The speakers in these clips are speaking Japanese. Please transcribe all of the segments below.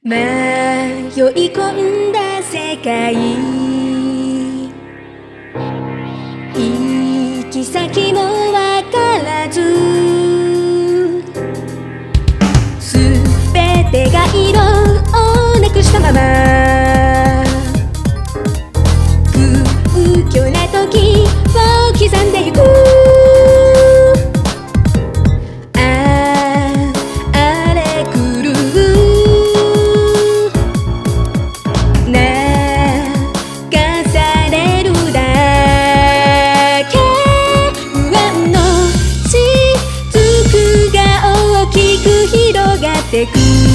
迷い込んだ世界、行き先もわからず、すべてが色をなくしたまま、空虚な時を刻んでゆく。てく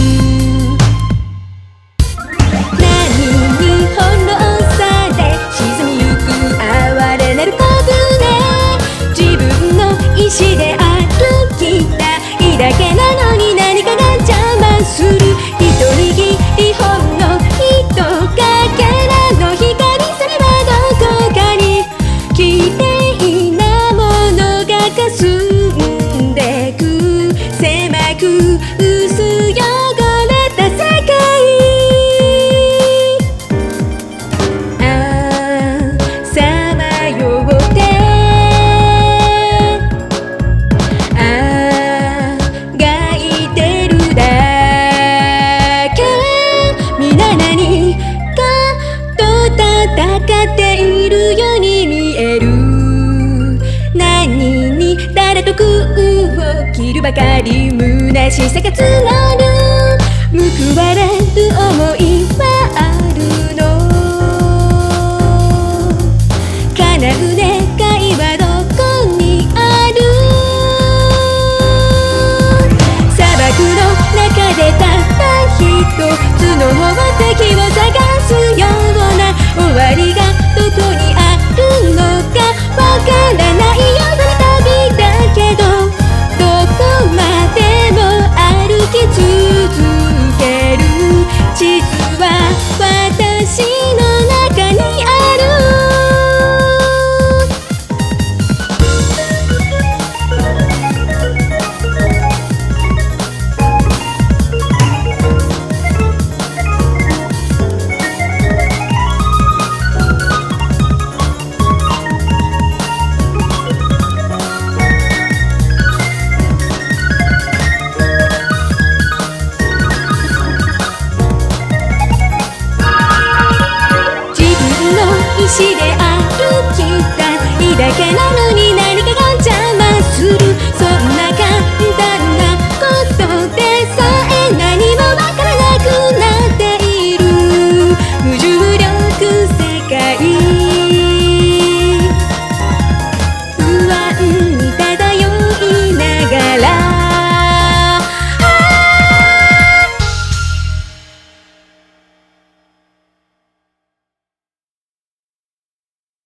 何に翻弄され沈みゆく哀れなる小舟、自分の意志で歩きたいだけなのに何かが邪魔する。一人きりほんのひとかけらの光、それはどこかに綺麗なものが霞んでく。狭く薄汚れた世界、さまよってあがいてるだけ。皆何かと戦っているように見える。何に誰と空を切るばかり、虚しさが募る。報われる想いはあるの。叶う願いはどこにある。砂漠の中でたった一つの宝石を探すような終わりがどこにあるのかわからないような旅だけど、どこまでも歩き続ける。地図は私の中にある。意志で歩きたいだけなのに